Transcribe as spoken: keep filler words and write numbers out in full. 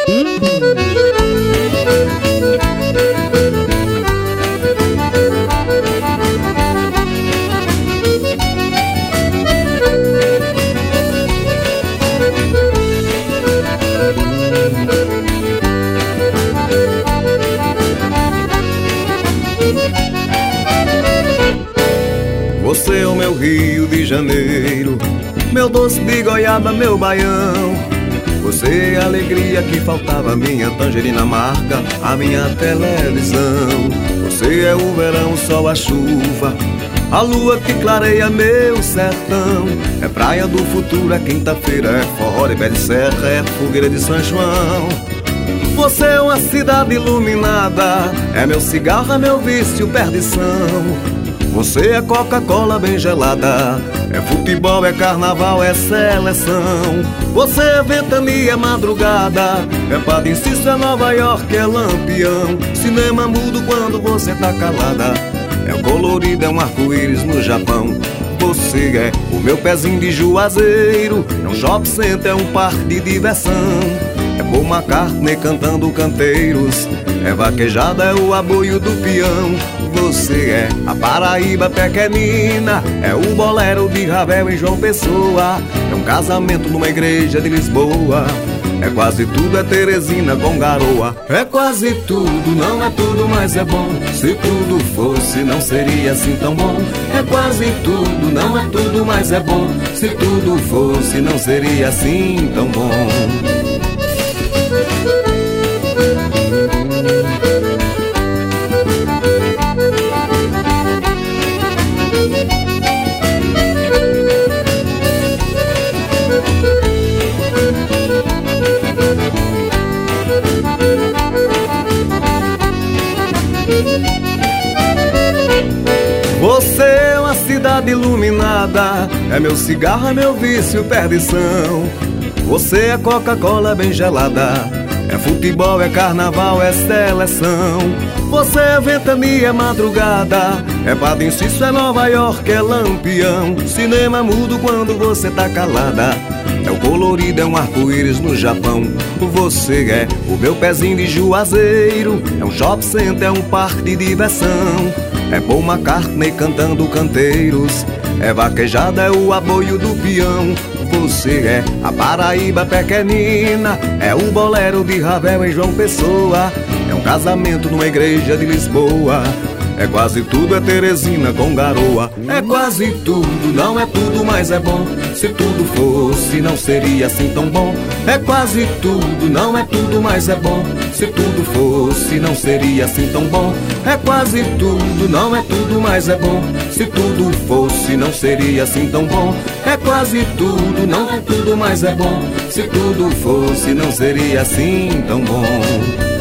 Você é o meu Rio de Janeiro, meu doce de goiaba, meu baião. Você é a alegria que faltava, minha tangerina amarga, a minha televisão. Você é o verão, o sol, a chuva, a lua que clareia meu sertão. É praia do futuro, é quinta-feira, é forró de pé de serra, é fogueira de São João. Você é uma cidade iluminada, é meu cigarro, é meu vício, perdição. Você é Coca-Cola bem gelada, é futebol, é carnaval, é seleção. Você é ventania, é madrugada, é Padre Cícero, é Nova York, é Lampião. Cinema mudo quando você tá calada, é o colorido, é um arco-íris no Japão. Você é o meu pezinho de Juazeiro, é um shopping center, é um parque de diversão. É Paul McCartney cantando canteiros, é vaquejada, é o aboio do peão. Você é a Paraíba pequenina, é o bolero de Ravel em João Pessoa. É um casamento numa igreja de Lisboa, é quase tudo, é Teresina com garoa. É quase tudo, não é tudo, mas é bom. Se tudo fosse, não seria assim tão bom. É quase tudo, não é tudo, mas é bom. Se tudo fosse, não seria assim tão bom. Você é uma cidade iluminada, é meu cigarro, é meu vício, perdição. Você é Coca-Cola bem gelada, é futebol, é carnaval, é seleção. Você é ventania, é madrugada, é Padre Cícero, é Nova York, é Lampião. Cinema mudo quando você tá calada, é o colorido, é um arco-íris no Japão. Você é o meu pezinho de Juazeiro, é um shopping center, é um parque de diversão. É Paul McCartney cantando canteiros, é vaquejada, é o aboio do peão. Você é a Paraíba pequenina, é o bolero de Ravel em João Pessoa. É um casamento numa igreja de Lisboa, é quase tudo, é Teresina com garoa. É quase tudo, não é tudo, mas é bom. Se tudo fosse, não seria assim tão bom. É quase tudo, não é tudo, mas é bom. Se tudo fosse, não seria assim tão bom. É quase tudo, não é tudo, mas é bom. Se tudo fosse, não seria assim tão bom. É quase tudo, não é tudo, mas é bom. Se tudo fosse, não seria assim tão bom.